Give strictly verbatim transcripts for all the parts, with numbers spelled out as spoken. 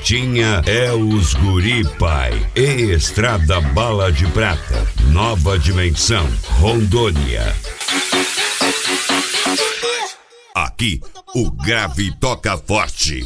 Festinha é os Guri Pai. E Estrada Bala de Prata, Nova Dimensão, Rondônia. Aqui, o grave toca forte.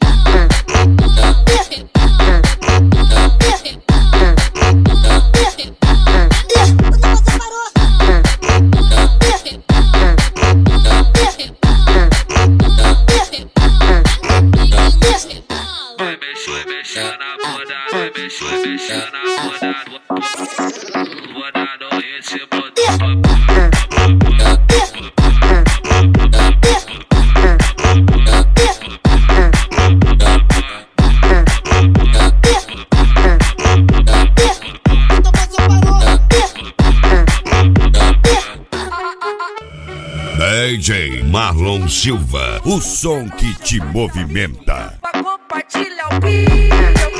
Vai mexer, mexer na bunda, vai mexer, mexer na bunda. Vou dar no ritmo do D J Marlon Silva, o som que te movimenta. Pra compartilhar o vídeo.